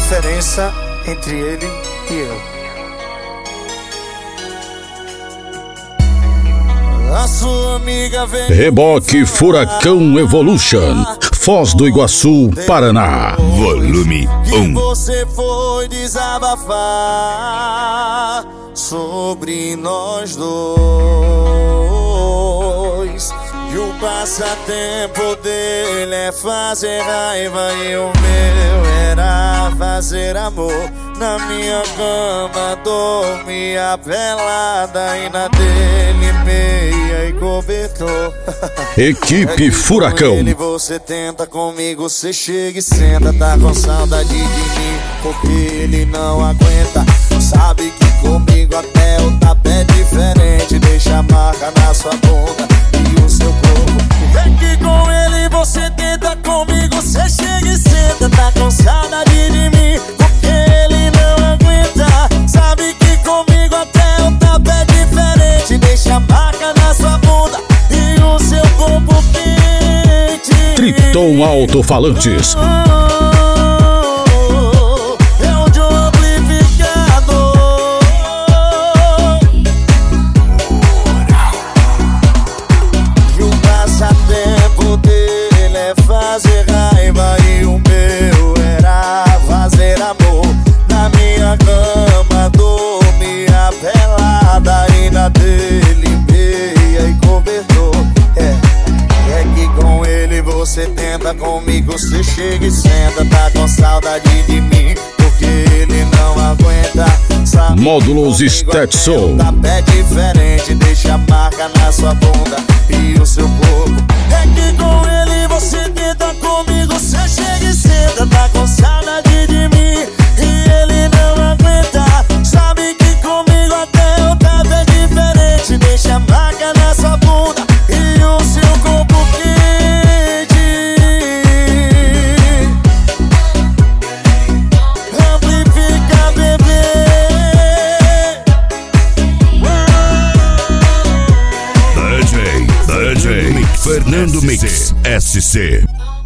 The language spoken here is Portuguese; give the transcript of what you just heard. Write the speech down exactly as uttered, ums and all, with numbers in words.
diferença entre ele e eu. A sua amiga vem Reboque Furacão Evolution, Foz do Iguaçu, Paraná. Volume um. Você foi desabafar sobre nós dois. E o passatempo dele é fazer raiva e o meu era fazer amor. Na minha cama dormia pelada e na dele meia e cobertor. Equipe Furacão. Ele você tenta comigo, você chega e senta. Tá com saudade de mim porque ele não aguenta. Sabe que comigo até o tapa é diferente. Deixa a marca na sua bunda e o seu corpo. É que com ele você tenta comigo, você chega e senta. Tá com saudade de mim porque ele não aguenta. Sabe que comigo até o tapa é diferente. Deixa a marca na sua bunda e o seu corpo quente. Triton Alto-Falantes. Fazer raiva e o meu era fazer amor. Na minha cama dormia pelada e na dele meia e cobertor. É, é que com ele você tenta, comigo você chega e senta. Tá com saudade de mim porque ele não aguenta. Sabe Módulos Stetson. Tá pé diferente, deixa a marca na sua bunda e o seu corpo. É que com ele você tenta comigo, você chega e senta. Tá com saudade de mim e ele não aguenta. Sabe que comigo até o tapa é diferente. Deixa a marca na sua bunda e o seu corpo quente. Amplifica, bebê. D J, D J Fernando Mix S C.